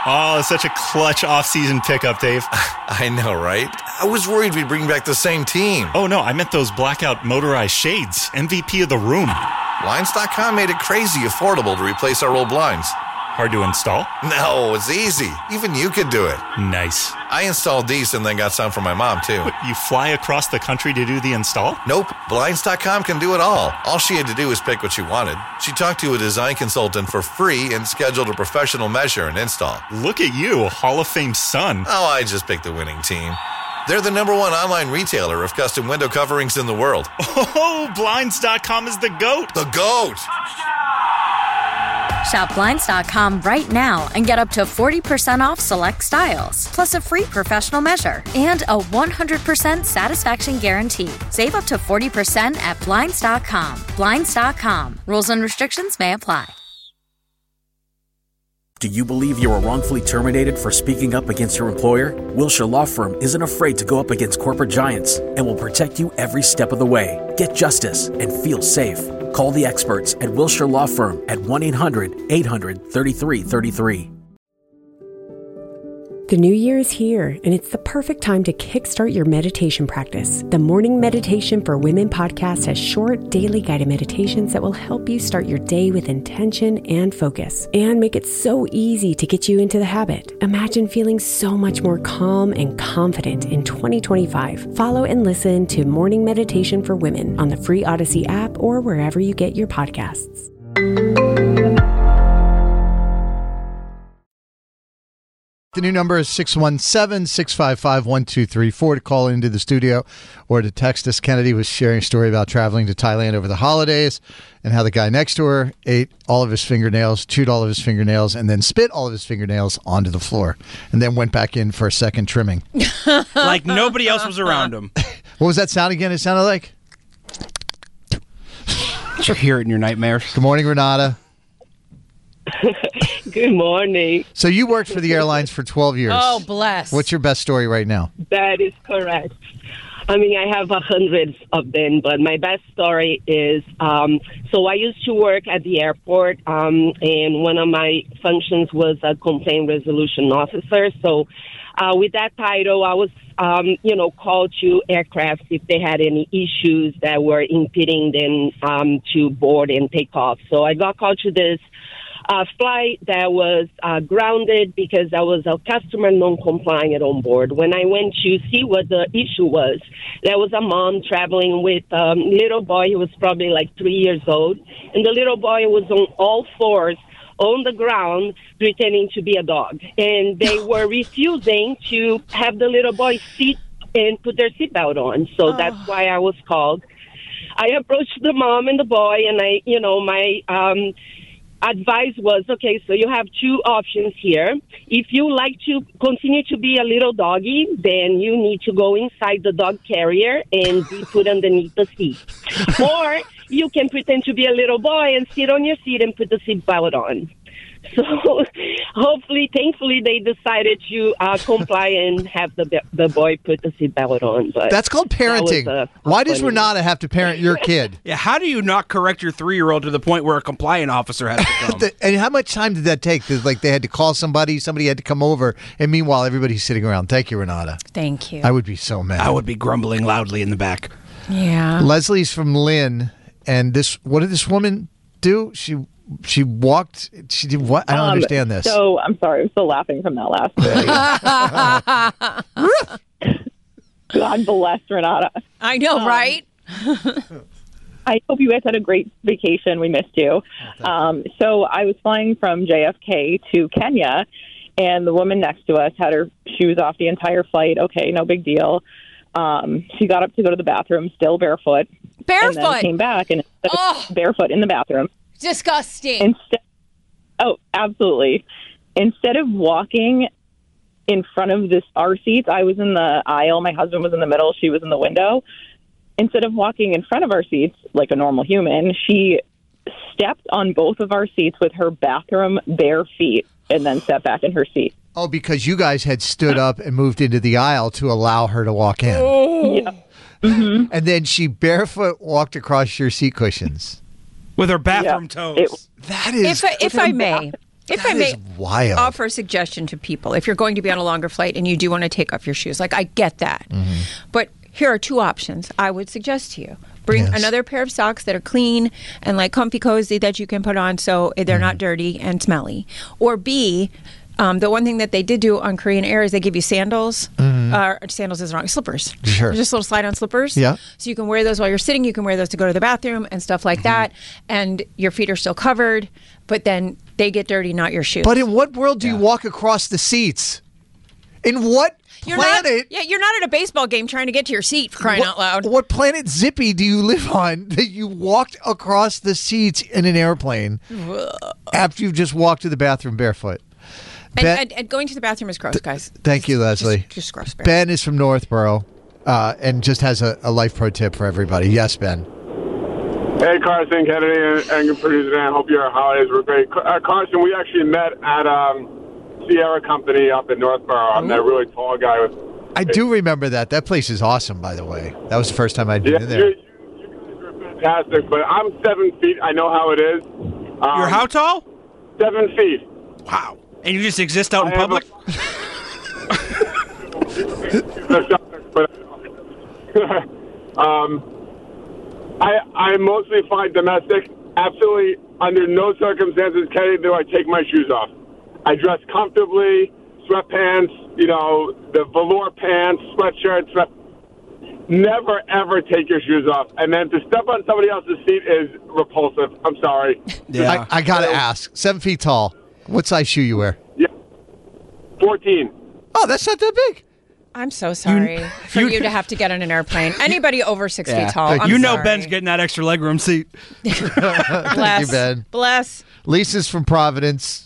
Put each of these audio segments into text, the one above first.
Oh, such a clutch off-season pickup, Dave. I know, right? I was worried we'd bring back the same team. Oh, no, I meant those blackout motorized shades. MVP of the room. Blinds.com made it crazy affordable to replace our old blinds. Hard to install? No, it's easy. Even you could do it. Nice. I installed these and then got some for my mom, too. What, you fly across the country to do the install? Nope. Blinds.com can do it all. All she had to do was pick what she wanted. She talked to a design consultant for free and scheduled a professional measure and install. Look at you, Hall of Fame son. Oh, I just picked the winning team. They're the #1 online retailer of custom window coverings in the world. Oh, Blinds.com is the GOAT. The GOAT! Shop Blinds.com right now and get up to 40% off select styles, plus a free professional measure and a 100% satisfaction guarantee. Save up to 40% at Blinds.com. Blinds.com. Rules and restrictions may apply. Do you believe you were wrongfully terminated for speaking up against your employer? Wilshire Law Firm isn't afraid to go up against corporate giants and will protect you every step of the way. Get justice and feel safe. Call the experts at Wilshire Law Firm at 1-800-800-3333. The new year is here, and it's the perfect time to kickstart your meditation practice. The Morning Meditation for Women podcast has short, daily guided meditations that will help you start your day with intention and focus, and make it so easy to get you into the habit. Imagine feeling so much more calm and confident in 2025. Follow and listen to Morning Meditation for Women on the free Odyssey app or wherever you get your podcasts. The new number is 617-655-1234 to call into the studio or to text us. Kennedy was sharing a story about traveling to Thailand over the holidays and how the guy next to her ate all of his fingernails, chewed all of his fingernails, and then spit all of his fingernails onto the floor and then went back in for a second trimming. Like nobody else was around him. What was that sound again? It sounded like... Did you hear it in your nightmares? Good morning, Renata. Good morning. So you worked for the airlines for 12 years. Oh, bless. What's your best story right now? That is correct. I mean, I have hundreds of them, but my best story is, so I used to work at the airport, and one of my functions was a complaint resolution officer. So with that title, I was, called to aircraft if they had any issues that were impeding them to board and take off. So I got called to this flight that was grounded because there was a customer non-compliant on board. When I went to see what the issue was, there was a mom traveling with a little boy who was probably like 3 years old, and the little boy was on all fours on the ground pretending to be a dog. And they were refusing to have the little boy sit and put their seatbelt on. So that's why I was called. I approached the mom and the boy, and my advice was, okay, so you have two options here. If you like to continue to be a little doggy, then you need to go inside the dog carrier and be put underneath the seat. Or you can pretend to be a little boy and sit on your seat and put the seatbelt on. So thankfully, they decided to comply and have the boy put the seatbelt on. But that's called parenting. Why does Renata have to parent your kid? Yeah, how do you not correct your 3-year-old to the point where a compliant officer has to come? And how much time did that take? They had to call somebody had to come over, and meanwhile, everybody's sitting around. Thank you, Renata. Thank you. I would be so mad. I would be grumbling loudly in the back. Yeah. Leslie's from Lynn, and what did this woman do? She walked. She did what? I don't understand this. So I'm sorry. I'm still laughing from that last bit. God bless Renata. I know, right? I hope you guys had a great vacation. We missed you. So I was flying from JFK to Kenya, and the woman next to us had her shoes off the entire flight. Okay, no big deal. She got up to go to the bathroom, still barefoot. Barefoot? And then came back and barefoot in the bathroom. Disgusting. Absolutely. Instead of walking in front of our seats, I was in the aisle. My husband was in the middle. She was in the window. Instead of walking in front of our seats like a normal human, she stepped on both of our seats with her bathroom bare feet and then sat back in her seat. Oh, because you guys had stood up and moved into the aisle to allow her to walk in. Oh. Yeah. Mm-hmm. And then she barefoot walked across your seat cushions. With her bathroom toes. That is... If I may, If That I may is wild. offer a suggestion to people, if you're going to be on a longer flight and you do want to take off your shoes, like I get that. But here are two options I would suggest to you. Bring another pair of socks that are clean and like comfy cozy that you can put on so they're not dirty and smelly. Or B, the one thing that they did do on Korean Air is they give you sandals. Sandals is wrong. Slippers. Sure. Just little slide-on slippers. Yeah. So you can wear those while you're sitting. You can wear those to go to the bathroom and stuff like that. And your feet are still covered, but then they get dirty, not your shoes. But in what world do you walk across the seats? In what planet? You're not at a baseball game trying to get to your seat, for crying out loud. What planet Zippy do you live on that you walked across the seats in an airplane after you've just walked to the bathroom barefoot? And going to the bathroom is gross, guys. Thank you, Leslie. Just gross. Ben is from Northborough and just has a life pro tip for everybody. Yes, Ben. Hey, Carson, Kennedy, and producer Dan. Hope your holidays were great. Carson, we actually met at Sierra Company up in Northborough. I'm that really tall guy with. I do remember that. That place is awesome, by the way. That was the first time I'd been in there. You guys are fantastic, but I'm 7 feet. I know how it is. You're how tall? 7 feet. Wow. And you just exist out in public? I mostly fly domestic. Absolutely, under no circumstances, Kenny, do I take my shoes off. I dress comfortably, sweatpants, the velour pants, sweatshirts. Never, ever take your shoes off. And then to step on somebody else's seat is repulsive. I'm sorry. Yeah. I got to ask. 7 feet tall. What size shoe you wear? Yeah. 14. Oh, that's not that big. I'm so sorry for you to have to get on an airplane. Anybody over 6 feet tall. You know Ben's getting that extra legroom seat. Bless. Thank you, Ben. Bless. Lisa's from Providence.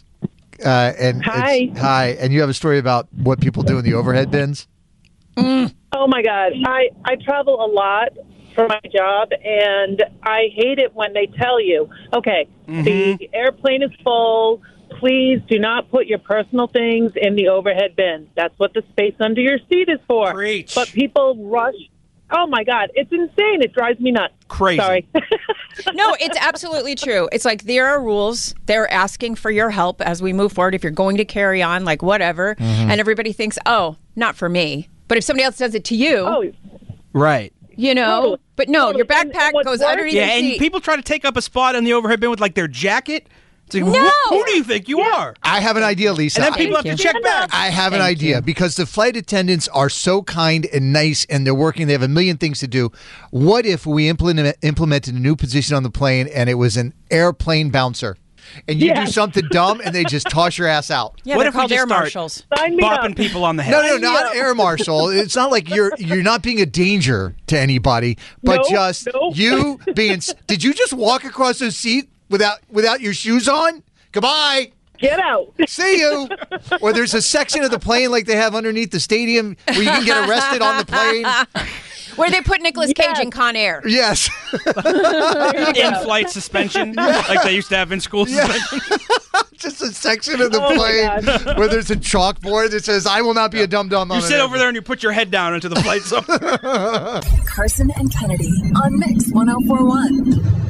Hi. Hi. And you have a story about what people do in the overhead bins? Oh, my God. I travel a lot for my job, and I hate it when they tell you, okay, the airplane is full. Please do not put your personal things in the overhead bin. That's what the space under your seat is for. Preach. But people rush. Oh, my God. It's insane. It drives me nuts. Crazy. Sorry. No, it's absolutely true. It's like there are rules. They're asking for your help as we move forward. If you're going to carry on, like whatever. And everybody thinks, oh, not for me. But if somebody else does it to you. Right. Totally. But no, Totally. your backpack goes underneath the seat. And people try to take up a spot in the overhead bin with like their jacket. It's like, No! Who do you think you are? I have an idea, Lisa. And then people have to check back. I have an idea because the flight attendants are so kind and nice and they're working. They have a million things to do. What if we implemented a new position on the plane and it was an airplane bouncer? And you do something dumb and they just toss your ass out. Yeah, What they're if we called just air start marshals. bopping people on the head? No, not air marshal. It's not like you're not being a danger to anybody, but you being. Did you just walk across the seat without your shoes on? Goodbye. Get out. See you. Or there's a section of the plane like they have underneath the stadium where you can get arrested on the plane. Where they put Nicolas Cage in Con Air. Yes. In-flight suspension, like they used to have in school suspension. Just a section of the plane where there's a chalkboard that says, I will not be a dum-dum. You sit over there and you put your head down into the flight zone. Carson and Kennedy on Mix 104.1.